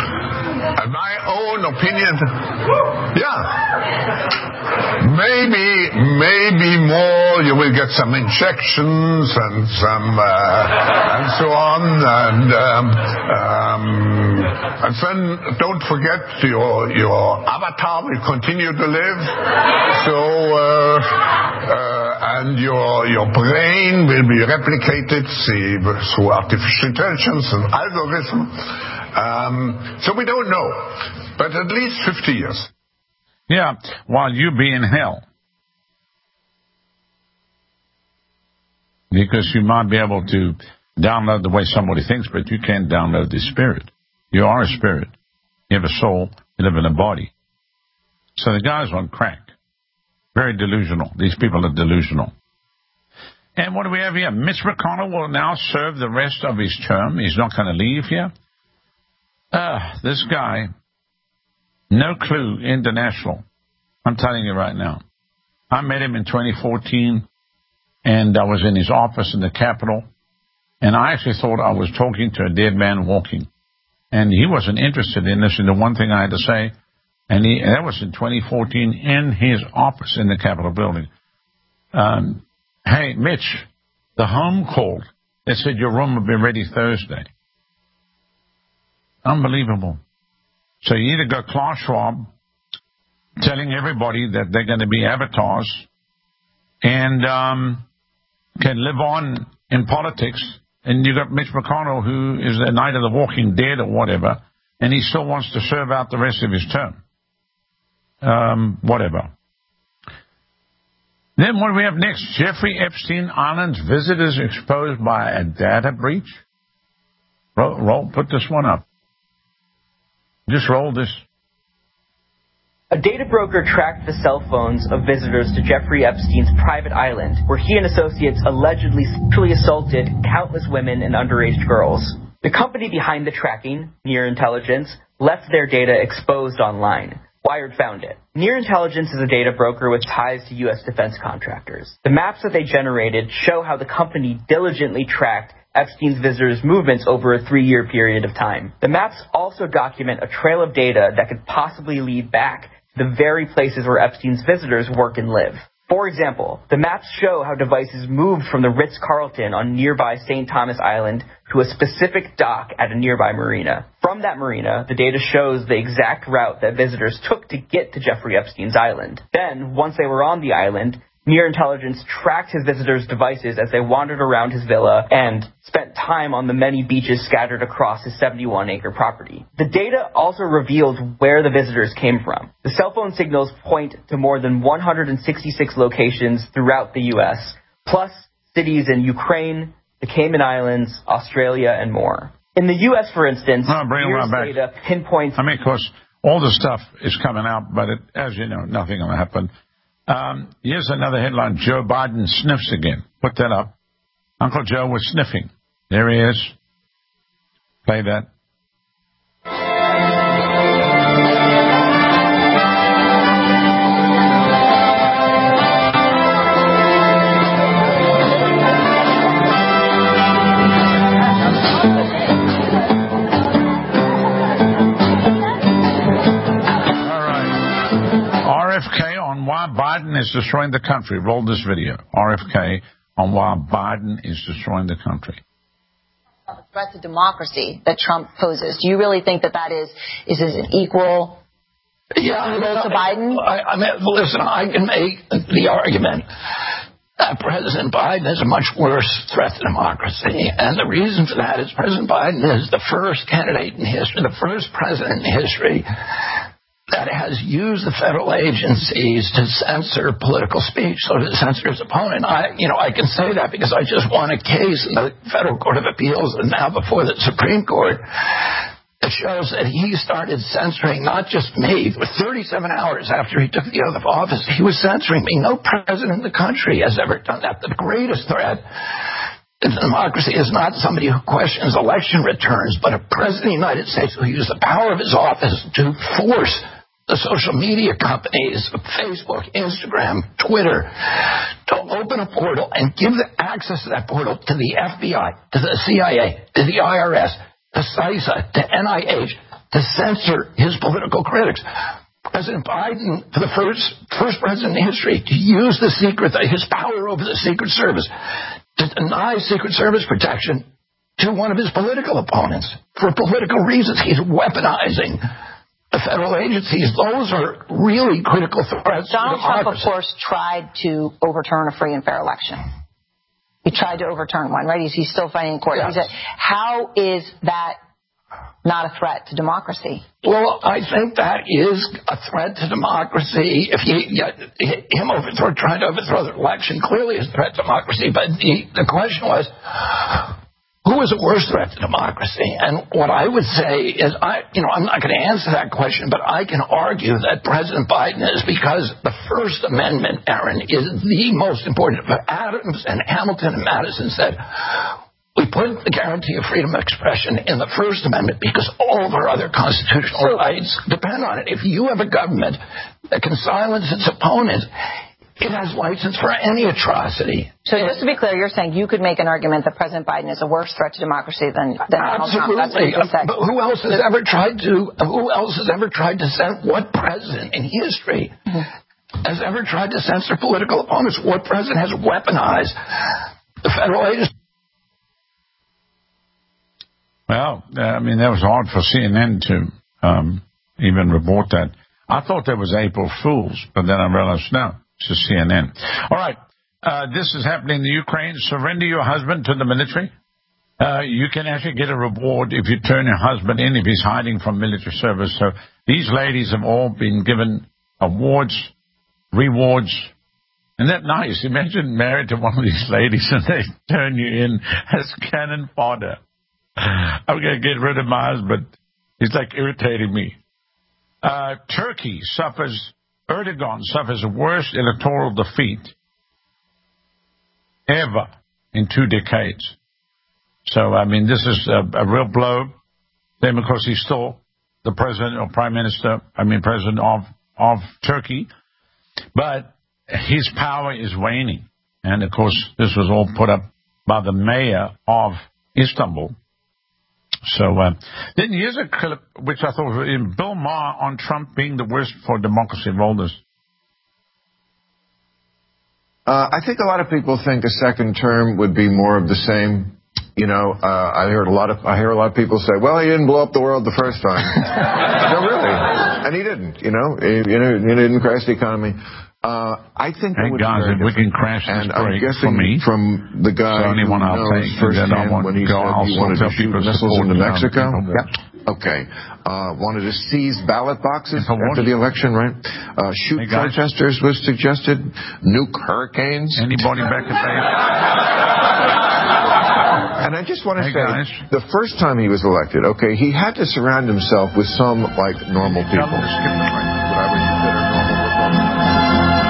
And my own opinion, yeah. Maybe, maybe more. You will get some injections and some, uh, and so on. And um, um, and then don't forget your your avatar will continue to live. So uh, uh, and your your brain will be replicated see, through artificial intelligence and algorithm. Um, so we don't know, but at least fifty years. Yeah, while you be in hell. Because you might be able to download the way somebody thinks, but you can't download the spirit. You are a spirit. You have a soul. You live in a body. So the guy's on crack. Very delusional. These people are delusional. And what do we have here? Mitch McConnell will now serve the rest of his term. He's not going to leave here. Uh, this guy, no clue, international. I'm telling you right now. I met him in twenty fourteen, and I was in his office in the Capitol, and I actually thought I was talking to a dead man walking. And he wasn't interested in listening to one thing I had to say, and, he, and that was in twenty fourteen in his office in the Capitol building. Um, hey, Mitch, the home called. They said your room will be ready Thursday. Unbelievable. So you either got Klaus Schwab telling everybody that they're going to be avatars and um, can live on in politics, and you got Mitch McConnell, who is the Night of the Walking Dead or whatever, and he still wants to serve out the rest of his term. Um, whatever. Then what do we have next? Jeffrey Epstein Island's visitors exposed by a data breach. Roll, roll, put this one up. Just roll this. A data broker tracked the cell phones of visitors to Jeffrey Epstein's private island, where he and associates allegedly sexually assaulted countless women and underage girls. The company behind the tracking, Near Intelligence, left their data exposed online. Wired found it. Near Intelligence is a data broker with ties to U S defense contractors. The maps that they generated show how the company diligently tracked Epstein's visitors' movements over a three-year period of time. The maps also document a trail of data that could possibly lead back to the very places where Epstein's visitors work and live. For example, the maps show how devices moved from the Ritz-Carlton on nearby Saint Thomas Island to a specific dock at a nearby marina. From that marina, the data shows the exact route that visitors took to get to Jeffrey Epstein's island. Then, once they were on the island, Near Intelligence tracked his visitors' devices as they wandered around his villa and spent time on the many beaches scattered across his seventy-one acre property. The data also reveals where the visitors came from. The cell phone signals point to more than one hundred sixty-six locations throughout the U S, plus cities in Ukraine, the Cayman Islands, Australia, and more. In the U S, for instance, no, bring it right data pinpoints... I mean, of course, all the stuff is coming out, but it, as you know, nothing will happen. Um, here's another headline. Joe Biden sniffs again. Put that up. Uncle Joe was sniffing. There he is. Play that. Why Biden is destroying the country. Roll this video. R F K on why Biden is destroying the country. The threat to democracy that Trump poses. Do you really think that that is is, is an equal yeah, role to Biden? I, I mean, listen, I can make the argument that President Biden is a much worse threat to democracy. And the reason for that is President Biden is the first candidate in history, the first president in history that has used the federal agencies to censor political speech, so to censor his opponent. I, you know, I can say that because I just won a case in the Federal Court of Appeals and now before the Supreme Court that shows that he started censoring not just me. For thirty-seven hours after he took the oath of office, he was censoring me. No president in the country has ever done that. The greatest threat to democracy is not somebody who questions election returns, but a president of the United States who used the power of his office to force the social media companies, Facebook, Instagram, Twitter, to open a portal and give the access to that portal to the F B I, to the C I A, to the I R S, to CISA, to N I H, to censor his political critics. President Biden, for the first first president in history, to use the secret, his power over the Secret Service, to deny Secret Service protection to one of his political opponents for political reasons. He's weaponizing the federal agencies. Those are really critical threats. Donald to Trump, of democracy. course, tried to overturn a free and fair election. He tried to overturn one, right? He's, he's still fighting in court. Yes. He said, how is that not a threat to democracy? Well, I think that is a threat to democracy. If you, yeah, him overthrow, trying to overthrow the election clearly is a threat to democracy. But the, the question was, who is a worse threat to democracy? And what I would say is, I, you know, I'm not going to answer that question, but I can argue that President Biden is, because the First Amendment, Aaron, is the most important. But Adams and Hamilton and Madison said, we put the guarantee of freedom of expression in the First Amendment because all of our other constitutional so, rights depend on it. If you have a government that can silence its opponents, it has license for any atrocity. So just to be clear, you're saying you could make an argument that President Biden is a worse threat to democracy than, than Donald Trump. That's what you just said. But who else has ever tried to? Who else has ever tried to censor? What president in history mm-hmm. has ever tried to censor political opponents? What president has weaponized the federal agency? Well, I mean, that was hard for C N N to um, even report that. I thought that was April Fool's, but then I realized no. To C N N. All right. Uh, this is happening in the Ukraine. Surrender your husband to the military. Uh, you can actually get a reward if you turn your husband in if he's hiding from military service. So these ladies have all been given awards, rewards. Isn't that nice? Imagine married to one of these ladies and they turn you in as cannon fodder. I'm going to get rid of my husband. He's like irritating me. Uh, Turkey suffers... Erdogan suffers the worst electoral defeat ever in two decades. So, I mean, this is a, a real blow. Then, of course, he's still the president or prime minister, I mean, president of, of Turkey. But his power is waning. And, of course, this was all put up by the mayor of Istanbul. So, uh, then here's a clip which I thought was in Bill Maher on Trump being the worst for democracy. Roll this. Uh, I think a lot of people think a second term would be more of the same. You know, uh, I heard a lot of I hear a lot of people say, "Well, he didn't blow up the world the first time." No, really, and he didn't. You know, he, you know, he didn't crash the economy. Uh, I think that Thank would God be very we can crash this and break I'm guessing for me. From the guy so who knows firsthand when he go, said I'll he wanted to shoot missiles into Mexico. Yeah. Okay. Uh, wanted to seize ballot boxes after the election, right? Uh, shoot hey protesters was suggested. Nuke hurricanes. Anybody back at base? And I just want to hey say, guys. the first time he was elected, okay, he had to surround himself with some, like, normal people. What I would consider normal Republicans.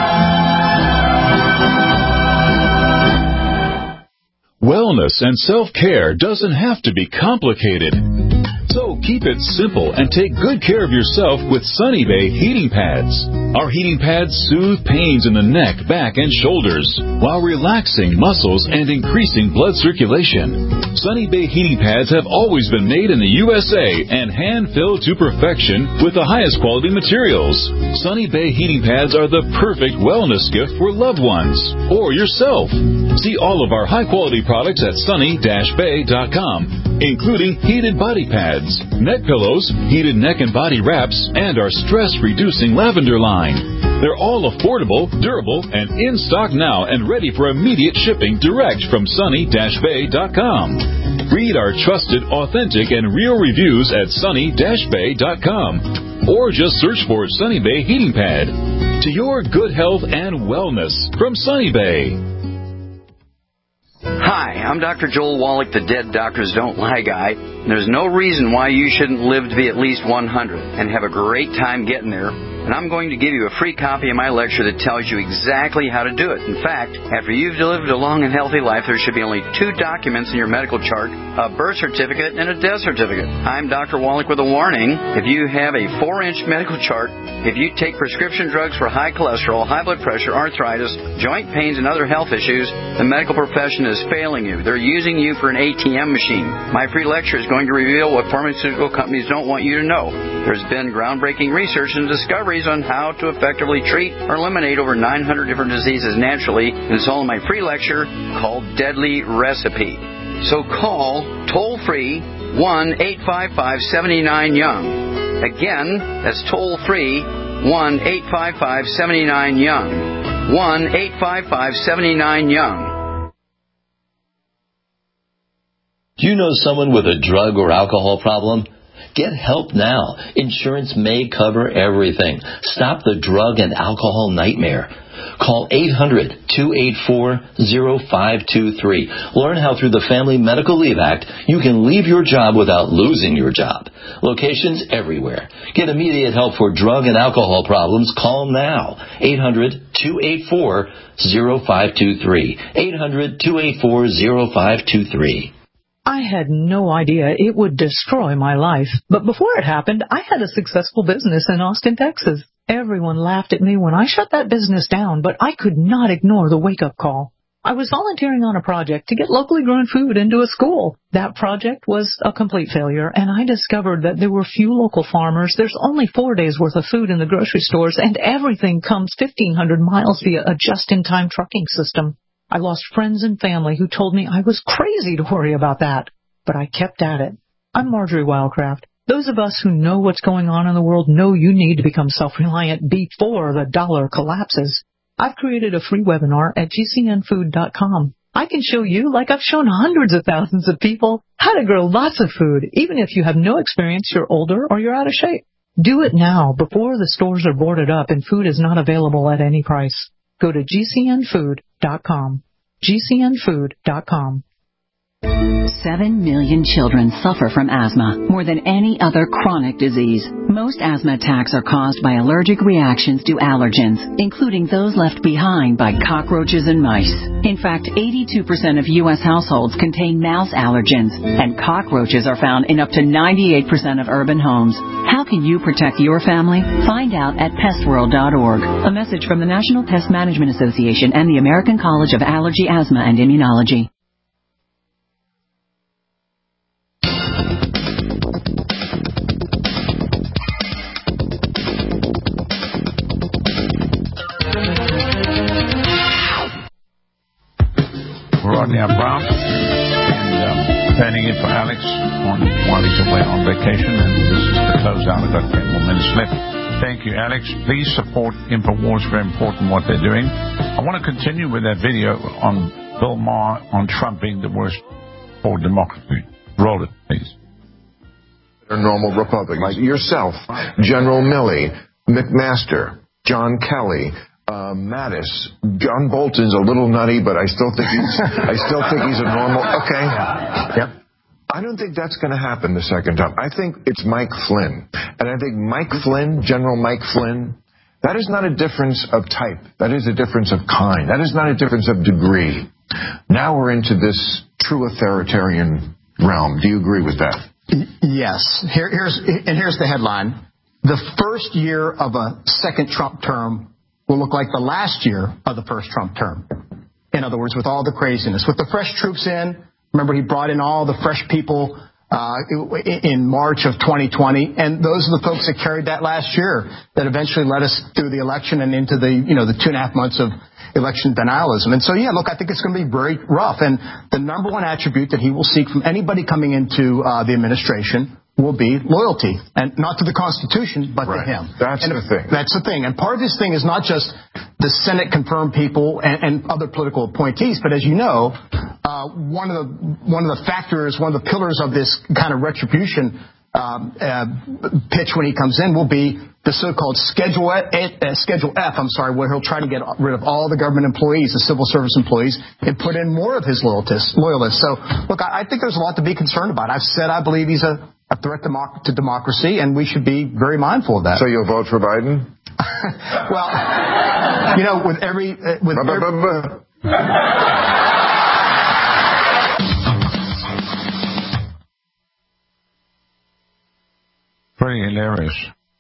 Wellness and self-care doesn't have to be complicated. So keep it simple and take good care of yourself with Sunny Bay heating pads. Our heating pads soothe pains in the neck, back, and shoulders while relaxing muscles and increasing blood circulation. Sunny Bay heating pads have always been made in the U S A and hand-filled to perfection with the highest quality materials. Sunny Bay heating pads are the perfect wellness gift for loved ones or yourself. See all of our high-quality products at sunny dash bay dot com, including heated body pads, neck pillows, heated neck and body wraps, and our stress-reducing lavender line. They're all affordable, durable, and in stock now and ready for immediate shipping direct from sunny dash bay dot com. Read our trusted, authentic, and real reviews at sunny dash bay dot com or just search for Sunny Bay Heating Pad. To your good health and wellness from Sunny Bay. Hi, I'm Doctor Joel Wallach, the Dead Doctors Don't Lie guy. There's no reason why you shouldn't live to be at least one hundred and have a great time getting there and I'm going to give you a free copy of my lecture that tells you exactly how to do it. In fact, after you've lived a long and healthy life, there should be only two documents in your medical chart, a birth certificate and a death certificate. I'm Doctor Wallach with a warning. If you have a four-inch medical chart, if you take prescription drugs for high cholesterol, high blood pressure, arthritis, joint pains, and other health issues, the medical profession is failing you. They're using you for an A T M machine. My free lecture is going to reveal what pharmaceutical companies don't want you to know. There's been groundbreaking research and discoveries on how to effectively treat or eliminate over nine hundred different diseases naturally, and it's all in my free lecture called Deadly Recipe. So call toll-free one eight five five, seven nine, young. Again, that's toll-free one eight five five, seven nine, young. one eight five five, seven nine, young. Do you know someone with a drug or alcohol problem? Get help now. Insurance may cover everything. Stop the drug and alcohol nightmare. Call eight hundred, two eight four, zero five two three. Learn how through the Family Medical Leave Act you can leave your job without losing your job. Locations everywhere. Get immediate help for drug and alcohol problems. Call now. eight hundred, two eight four, zero five two three. eight hundred, two eight four, zero five two three. I had no idea it would destroy my life. But before it happened, I had a successful business in Austin, Texas. Everyone laughed at me when I shut that business down, but I could not ignore the wake-up call. I was volunteering on a project to get locally grown food into a school. That project was a complete failure, and I discovered that there were few local farmers. There's only four days' worth of food in the grocery stores, and everything comes fifteen hundred miles via a just-in-time trucking system. I lost friends and family who told me I was crazy to worry about that, but I kept at it. I'm Marjorie Wildcraft. Those of us who know what's going on in the world know you need to become self-reliant before the dollar collapses. I've created a free webinar at G C N food dot com. I can show you, like I've shown hundreds of thousands of people, how to grow lots of food, even if you have no experience, you're older, or you're out of shape. Do it now, before the stores are boarded up and food is not available at any price. Go to G C N food dot com. G C N food dot com. Seven million children suffer from asthma, more than any other chronic disease. Most asthma attacks are caused by allergic reactions to allergens, including those left behind by cockroaches and mice. In fact, eighty-two percent of U S households contain mouse allergens, and cockroaches are found in up to ninety-eight percent of urban homes. How can you protect your family? Find out at pest world dot org. A message from the National Pest Management Association and the American College of Allergy, Asthma, and Immunology. Rodney Brown, and um, planning it for Alex on, while he's away on vacation, and this is the closeout. I've got ten more minutes left. Thank you, Alex. Please support InfoWars. Very important what they're doing. I want to continue with that video on Bill Maher on Trump being the worst for democracy. Roll it, please. They're normal Republicans. Like yourself, General Milley, McMaster, John Kelly, Uh, Mattis, John Bolton's a little nutty, but I still think he's, I still think he's a normal. Okay. Yep. I don't think that's going to happen the second time. I think it's Mike Flynn, and I think Mike Flynn, General Mike Flynn, that is not a difference of type. That is a difference of kind. That is not a difference of degree. Now we're into this true authoritarian realm. Do you agree with that? Yes. Here, here's and here's the headline: the first year of a second Trump term will look like the last year of the first Trump term. In other words, with all the craziness. With the fresh troops in, remember he brought in all the fresh people uh, in March of twenty twenty, and those are the folks that carried that last year that eventually led us through the election and into the, you know, the two and a half months of election denialism. And so, yeah, look, I think it's going to be very rough. And the number one attribute that he will seek from anybody coming into uh, the administration will be loyalty, and not to the Constitution, but right. to him. That's and the thing. That's the thing. And part of this thing is not just the Senate confirmed people and, and other political appointees, but as you know, uh, one of the one of the factors, one of the pillars of this kind of retribution um, uh, pitch when he comes in will be the so-called Schedule F, uh, Schedule F, I'm sorry, where he'll try to get rid of all the government employees, the civil service employees, and put in more of his loyalists. loyalists. So, look, I, I think there's a lot to be concerned about. I've said I believe he's a, a threat to democracy, and we should be very mindful of that. So you'll vote for Biden? Well, you know, with every... Uh, with every Pretty hilarious.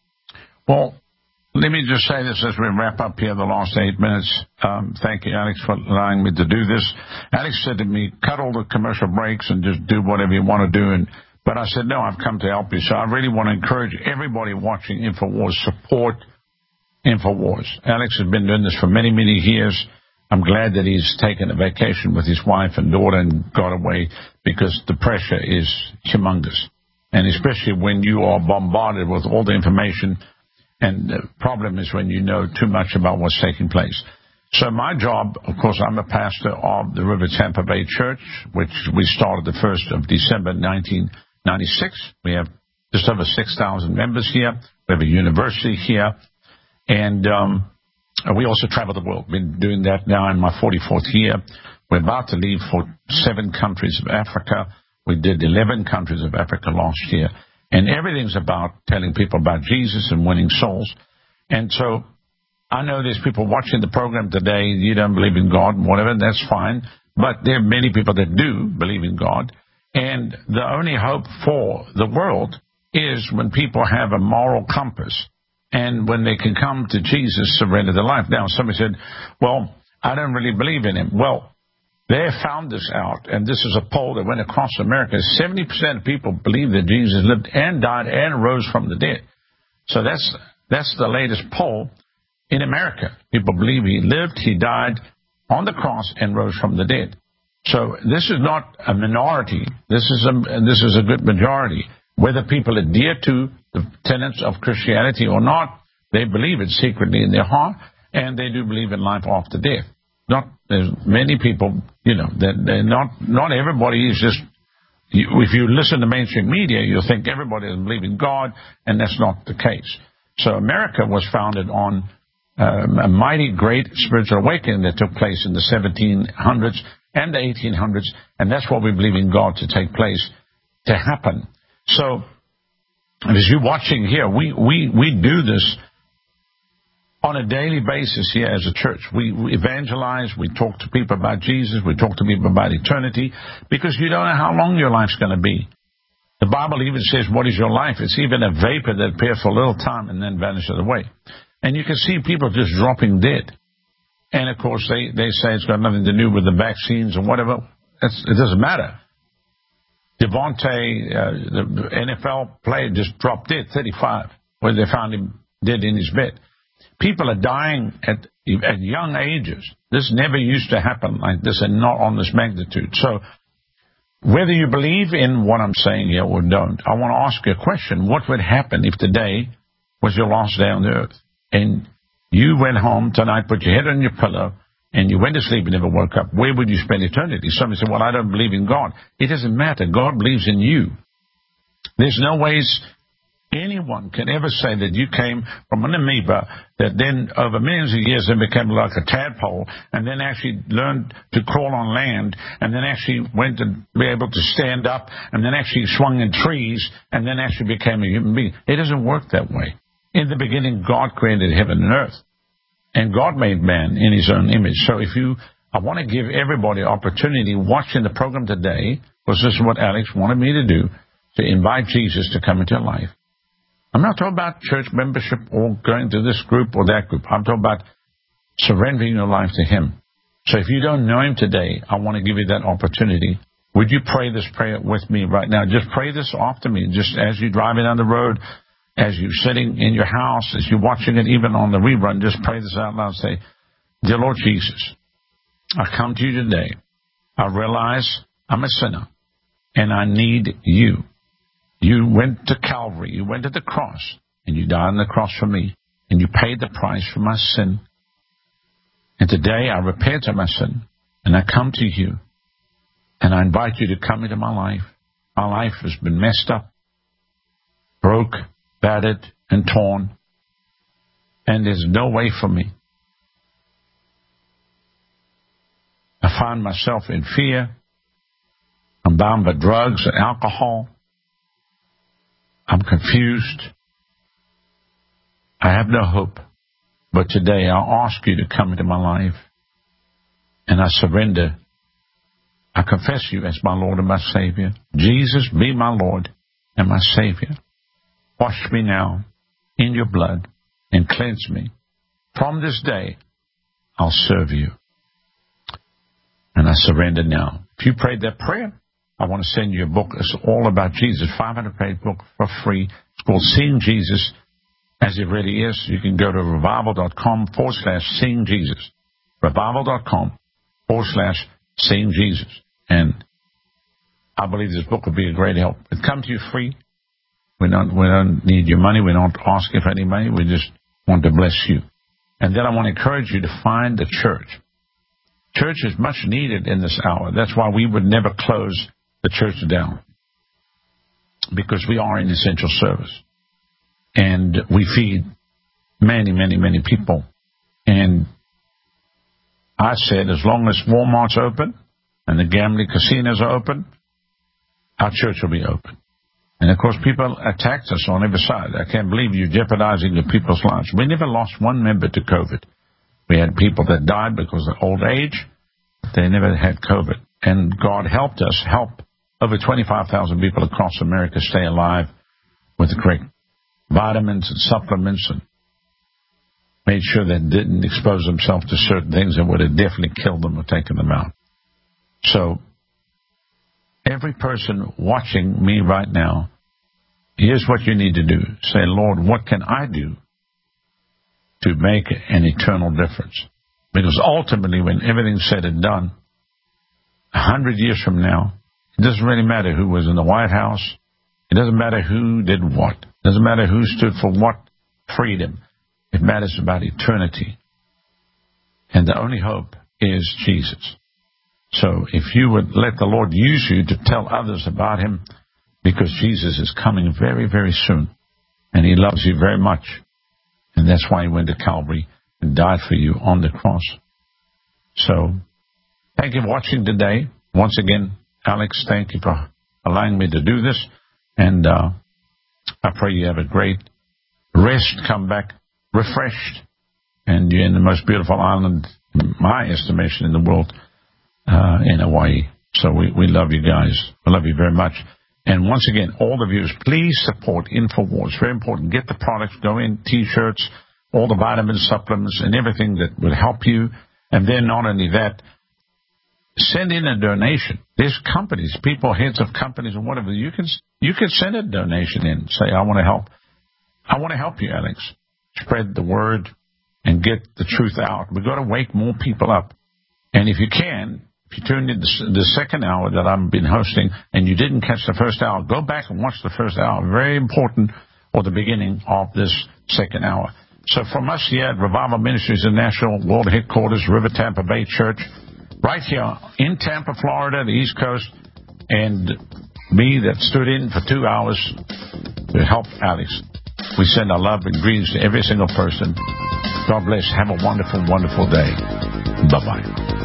Well, let me just say this as we wrap up here the last eight minutes. Um, thank you, Alex, for allowing me to do this. Alex said to me, cut all the commercial breaks and just do whatever you want to do. And But I said, no, I've come to help you. So I really want to encourage everybody watching InfoWars, support InfoWars. Alex has been doing this for many, many years. I'm glad that he's taken a vacation with his wife and daughter and got away because the pressure is humongous. And especially when you are bombarded with all the information. And the problem is when you know too much about what's taking place. So my job, of course, I'm a pastor of the River Tampa Bay Church, which we started the first of December nineteen ninety-six. We have just over six thousand members here. We have a university here. And um, we also travel the world. Been doing that now in my forty-fourth year. We're about to leave for seven countries of Africa. We did eleven countries of Africa last year. And everything's about telling people about Jesus and winning souls. And so I know there's people watching the program today, you don't believe in God, whatever, that's fine. But there are many people that do believe in God. And the only hope for the world is when people have a moral compass and when they can come to Jesus, surrender their life. Now, somebody said, well, I don't really believe in him. Well, they found this out, and this is a poll that went across America. seventy percent of people believe that Jesus lived and died and rose from the dead. So that's that's the latest poll in America. People believe he lived, he died on the cross, and rose from the dead. So this is not a minority. This is a this is a good majority. Whether people adhere to the tenets of Christianity or not, they believe it secretly in their heart, and they do believe in life after death. Not there's many people, you know, that they're not not everybody is just. You, if you listen to mainstream media, you'll think everybody is believing God, and that's not the case. So America was founded on um, a mighty great spiritual awakening that took place in the seventeen hundreds and the eighteen hundreds, and that's what we believe in God to take place, to happen. So as you're watching here, we we we do this on a daily basis here as a church. We, we evangelize, we talk to people about Jesus, we talk to people about eternity, because you don't know how long your life's going to be. The Bible even says, what is your life? It's even a vapor that appears for a little time and then vanishes away. And you can see people just dropping dead. And, of course, they, they say it's got nothing to do with the vaccines or whatever. It's, it doesn't matter. Devontae, uh, the N F L player, just dropped dead, thirty-five, where they found him dead in his bed. People are dying at, at young ages. This never used to happen like this, and not on this magnitude. So whether you believe in what I'm saying here or don't, I want to ask you a question. What would happen if today was your last day on the earth, and you went home tonight, put your head on your pillow, and you went to sleep and never woke up? Where would you spend eternity? Somebody said, well, I don't believe in God. It doesn't matter. God believes in you. There's no ways anyone can ever say that you came from an amoeba that then over millions of years then became like a tadpole and then actually learned to crawl on land and then actually went to be able to stand up and then actually swung in trees and then actually became a human being. It doesn't work that way. In the beginning, God created heaven and earth, and God made man in his own image. So if you, I want to give everybody opportunity watching the program today, because this is what Alex wanted me to do, to invite Jesus to come into your life. I'm not talking about church membership or going to this group or that group. I'm talking about surrendering your life to him. So if you don't know him today, I want to give you that opportunity. Would you pray this prayer with me right now? Just pray this after me, just as you're driving down the road, as you're sitting in your house, as you're watching it, even on the rerun. Just pray this out loud. Say, dear Lord Jesus, I come to you today. I realize I'm a sinner and I need you. You went to Calvary, you went to the cross, and you died on the cross for me, and you paid the price for my sin. And today I repent of my sin, and I come to you, and I invite you to come into my life. My life has been messed up, broke, battered, and torn, and there's no way for me. I find myself in fear. I'm bound by drugs and alcohol. I'm confused. I have no hope. But today I ask you to come into my life, and I surrender. I confess you as my Lord and my Savior. Jesus, be my Lord and my Savior. Wash me now in your blood and cleanse me. From this day, I'll serve you. And I surrender now. If you prayed that prayer, I want to send you a book. It's all about Jesus, five hundred page book for free. It's called Seeing Jesus as It Really Is. You can go to revival.com forward slash Seeing Jesus. Revival.com forward slash Seeing Jesus. And I believe this book will be a great help. It comes to you free. We don't, we don't need your money. We don't ask you for any money. We just want to bless you. And then I want to encourage you to find a church. Church is much needed in this hour. That's why we would never close the church down, because we are an essential service. And we feed many, many, many people. And I said, as long as Walmart's open and the gambling casinos are open, our church will be open. And, of course, people attacked us on every side. I can't believe you're jeopardizing the people's lives. We never lost one member to COVID. We had people that died because of old age. They never had COVID. And God helped us help over twenty-five thousand people across America stay alive with the correct vitamins and supplements, and made sure they didn't expose themselves to certain things that would have definitely killed them or taken them out. So every person watching me right now, here's what you need to do. Say, Lord, what can I do to make an eternal difference? Because ultimately, when everything's said and done, a hundred years from now, it doesn't really matter who was in the White House. It doesn't matter who did what. It doesn't matter who stood for what freedom. It matters about eternity. And the only hope is Jesus. So if you would let the Lord use you to tell others about him, because Jesus is coming very, very soon, and he loves you very much, and that's why he went to Calvary and died for you on the cross. So thank you for watching today. Once again, Alex, thank you for allowing me to do this, and uh, I pray you have a great rest, come back refreshed, and you're in the most beautiful island, in my estimation, in the world, uh, in Hawaii. So we, we love you guys. I love you very much. And once again, all the viewers, please support InfoWars. Very important. Get the products, go in, T-shirts, all the vitamins, supplements, and everything that would help you. And then not only that, send in a donation. There's companies, people, heads of companies or whatever. You can you can send a donation in. Say, I want to help. I want to help you, Alex. Spread the word and get the truth out. We've got to wake more people up. And if you can, if you tuned in the, the second hour that I've been hosting and you didn't catch the first hour, go back and watch the first hour. Very important, or the beginning of this second hour. So from us here at Revival Ministries International, World Headquarters, River Tampa Bay Church, right here in Tampa, Florida, the East Coast, and me that stood in for two hours to help Alex. We send our love and greetings to every single person. God bless. Have a wonderful, wonderful day. Bye-bye.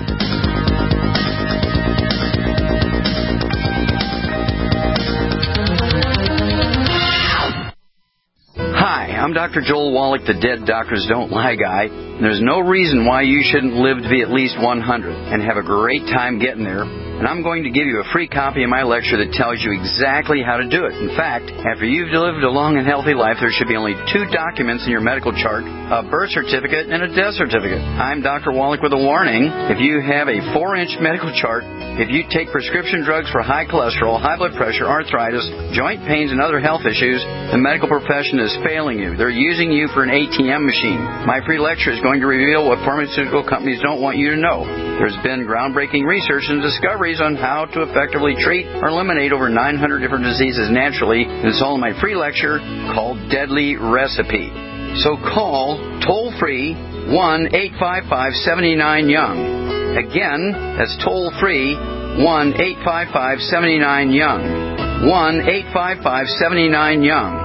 Hi, I'm Doctor Joel Wallach, the Dead Doctors Don't Lie guy. There's no reason why you shouldn't live to be at least one hundred and have a great time getting there. And I'm going to give you a free copy of my lecture that tells you exactly how to do it. In fact, after you've lived a long and healthy life, there should be only two documents in your medical chart, a birth certificate and a death certificate. I'm Doctor Wallach with a warning. If you have a four-inch medical chart, if you take prescription drugs for high cholesterol, high blood pressure, arthritis, joint pains, and other health issues, the medical profession is failing you. They're using you for an A T M machine. My free lecture is going to reveal what pharmaceutical companies don't want you to know. There's been groundbreaking research and discoveries on how to effectively treat or eliminate over nine hundred different diseases naturally. It's all in my free lecture called Deadly Recipe. So call toll-free one eight five five, seven nine, young. Again, that's toll-free one eight five five, seven nine, young. one eight five five, seven nine, young.